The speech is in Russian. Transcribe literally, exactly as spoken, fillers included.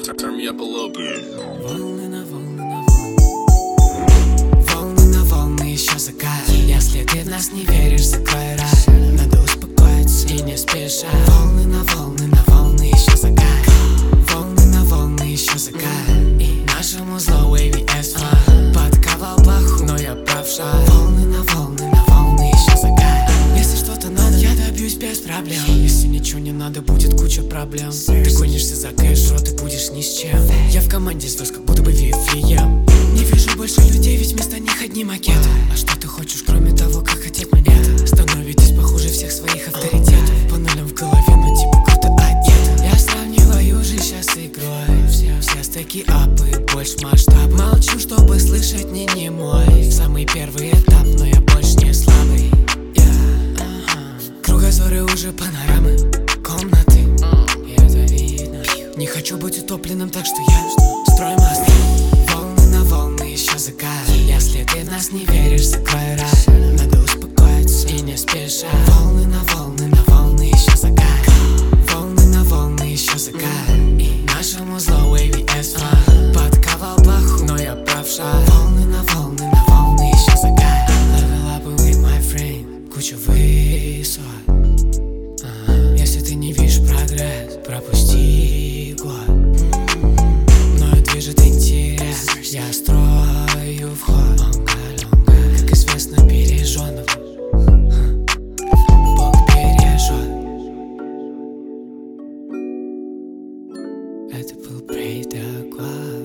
Turn me up a little bit. Волны на волны на волны. Волны на волны еще закат. Если ты в нас не веришь, закрой рай. Надо успокоиться и не спешать. Волны на волны на волны еще закат. Волны на волны еще закат. И нашему злу эй ви эс фан подковал плоху, но я правша. Волны на волны на волны еще закат. Если что-то надо, я добьюсь без проблем. Если ничего не надо, будет куча проблем. Ты гонишься за кэш, ты будешь ни с чем. Я в команде звезд, как будто бы ви эф эм. Не вижу больше людей, ведь вместо них одни макеты. А что ты хочешь, кроме того, как хотеть монеты? Становитесь похуже всех своих авторитетов. По нулям в голове, но типа круто одеты. Я сравниваю же сейчас с игрой. Все, все стеки апы, больше масштаб. Молчу, чтобы слышать не не мой самый первый этап, но я больше не слабый. Yeah. Uh-huh. Кругозоры уже панорамы, комнаты, и это видно. Не хочу быть утопленным, так что я строю мосты. Волны на волны еще закат. Если ты в нас не веришь, закрой рай. Надо успокоиться и не спешать. Волны на волны на волны еще закат. Волны на волны еще закат. И нашему злу эй ви эс фан подковал плоху, но я правша. Волны на волны на волны еще закат. Level up with my friend. Куча высот. Ага. Если ты не видишь прогресс, пропусти год. Мною движет интерес, я строю вход. Лонга-лонга, как известно, береженого Бог бережет. Это был Брейд Аква.